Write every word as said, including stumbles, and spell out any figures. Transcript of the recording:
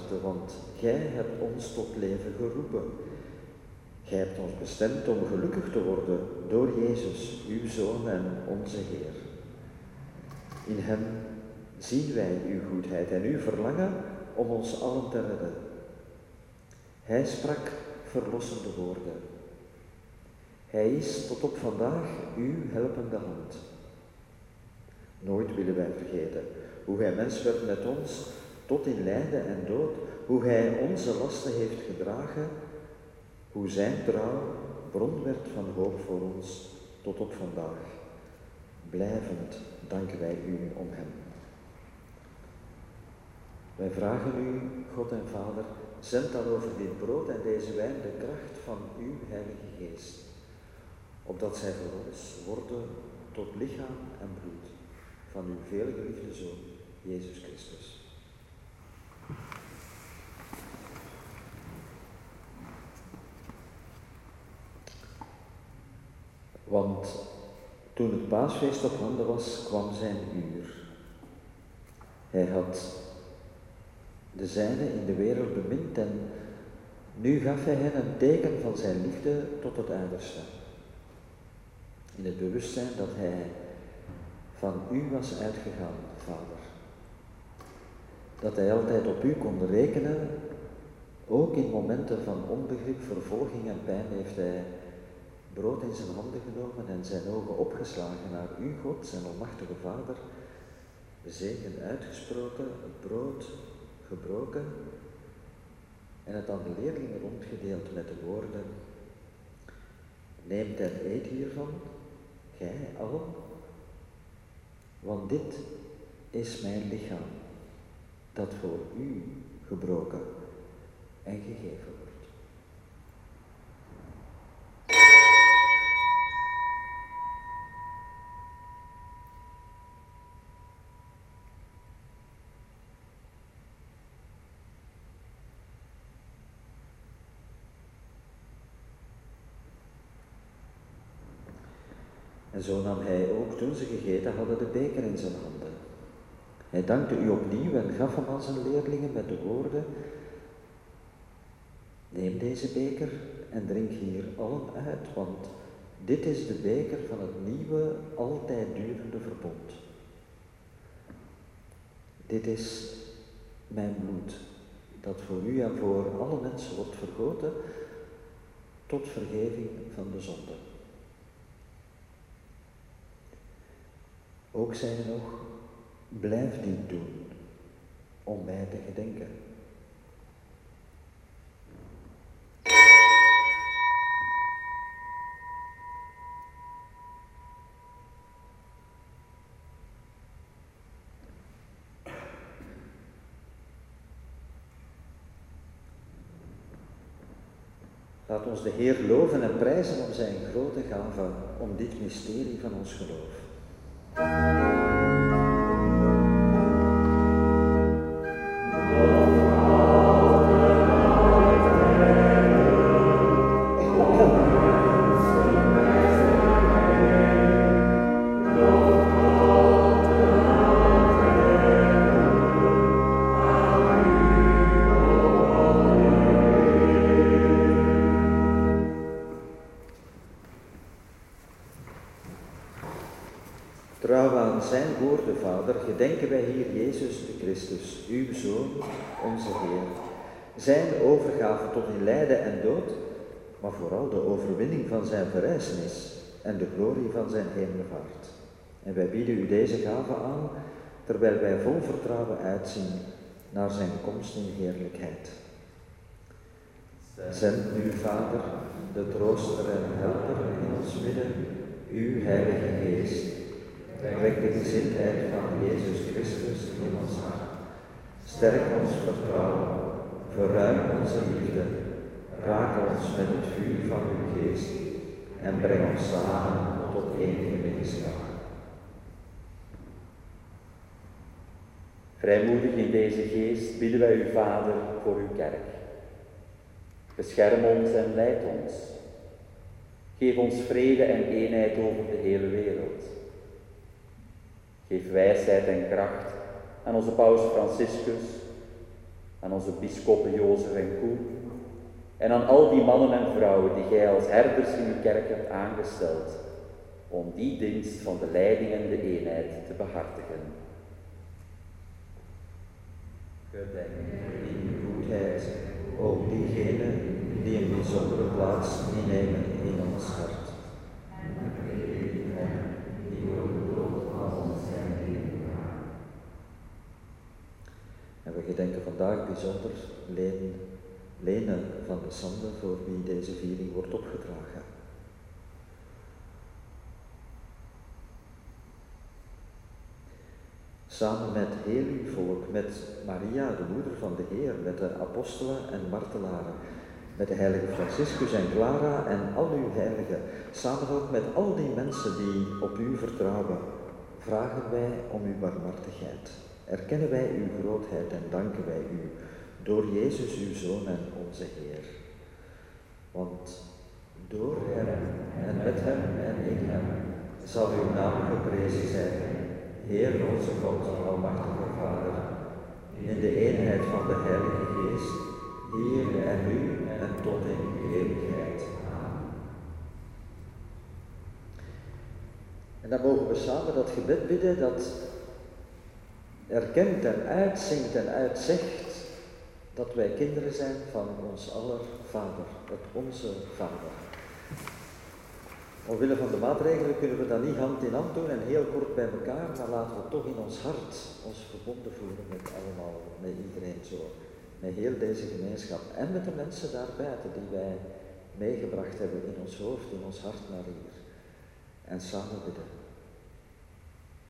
harten, want Gij hebt ons tot leven geroepen. Gij hebt ons bestemd om gelukkig te worden door Jezus, uw Zoon en onze Heer. In Hem zien wij uw goedheid en uw verlangen om ons allen te redden. Hij sprak verlossende woorden. Hij is tot op vandaag uw helpende hand. Nooit willen wij vergeten hoe Hij mens werd met ons, tot in lijden en dood, hoe Hij onze lasten heeft gedragen, hoe Zijn trouw bron werd van hoop voor ons tot op vandaag. Blijvend danken wij u om Hem. Wij vragen u, God en Vader, zend dan over dit brood en deze wijn de kracht van uw Heilige Geest, opdat zij voor ons worden tot lichaam en bloed van uw veelgeliefde Zoon, Jezus Christus. Want toen het paasfeest op handen was, kwam zijn uur. Hij had de zijnen in de wereld bemind en nu gaf hij hen een teken van zijn liefde tot het uiterste. In het bewustzijn dat hij van u was uitgegaan, Vader. Dat hij altijd op u kon rekenen, ook in momenten van onbegrip, vervolging en pijn heeft hij brood in zijn handen genomen en zijn ogen opgeslagen naar u, God, zijn almachtige Vader, de zegen uitgesproken, het brood gebroken en het aan de leerlingen rondgedeeld met de woorden: neemt en eet hiervan, gij allen, want dit is mijn lichaam, dat voor u gebroken en gegeven wordt. En zo nam hij ook, toen ze gegeten hadden, de beker in zijn handen. Hij dankte u opnieuw en gaf hem aan zijn leerlingen met de woorden: neem deze beker en drink hier allen uit, want dit is de beker van het nieuwe, altijd durende verbond. Dit is mijn bloed, dat voor u en voor alle mensen wordt vergoten tot vergeving van de zonde. Ook zei hij nog: blijf dit doen, om mij te gedenken. Laat ons de Heer loven en prijzen om zijn grote gave, om dit mysterie van ons geloof. Trouw aan zijn woorden, Vader, gedenken wij hier Jezus de Christus, uw Zoon, onze Heer. Zijn overgave tot in lijden en dood, maar vooral de overwinning van zijn verrijzenis en de glorie van zijn hemelvaart. En wij bieden u deze gave aan, terwijl wij vol vertrouwen uitzien naar zijn komst in heerlijkheid. Zend nu, Vader, de trooster en helper in ons midden, uw Heilige Geest. Wek de gezindheid van Jezus Christus in ons hart. Sterk ons vertrouwen, verruim onze liefde, raak ons met het vuur van uw geest en breng ons samen tot één gemeenschap. Vrijmoedig in deze geest bidden wij u, Vader, voor uw kerk. Bescherm ons en leid ons. Geef ons vrede en eenheid over de hele wereld. Geef wijsheid en kracht aan onze paus Franciscus, aan onze bisschoppen Jozef en Koen en aan al die mannen en vrouwen die gij als herders in uw kerk hebt aangesteld om die dienst van de leiding en de eenheid te behartigen. Gedenk in uw goedheid ook diegenen die een bijzondere plaats innemen in ons hart. En we gedenken vandaag bijzonder Leen, Lene van de Sande, voor wie deze viering wordt opgedragen. Samen met heel uw volk, met Maria, de moeder van de Heer, met de apostelen en martelaren, met de heilige Franciscus en Clara en al uw heiligen, samen ook met al die mensen die op u vertrouwen, vragen wij om uw barmhartigheid. Erkennen wij uw grootheid en danken wij u door Jezus, uw Zoon en onze Heer. Want door hem en met hem en in hem zal uw naam geprezen zijn, Heer onze God, almachtige Vader, in de eenheid van de Heilige Geest, hier en nu en tot in eeuwigheid. Amen. En dan mogen we samen dat gebed bidden dat erkent en uitzingt en uitzegt dat wij kinderen zijn van ons aller Vader, het onze Vader. Omwille van de maatregelen kunnen we dat niet hand in hand doen en heel kort bij elkaar, maar laten we toch in ons hart ons verbonden voelen met allemaal, met iedereen zo, met heel deze gemeenschap en met de mensen daarbuiten die wij meegebracht hebben in ons hoofd, in ons hart naar hier. En samen bidden.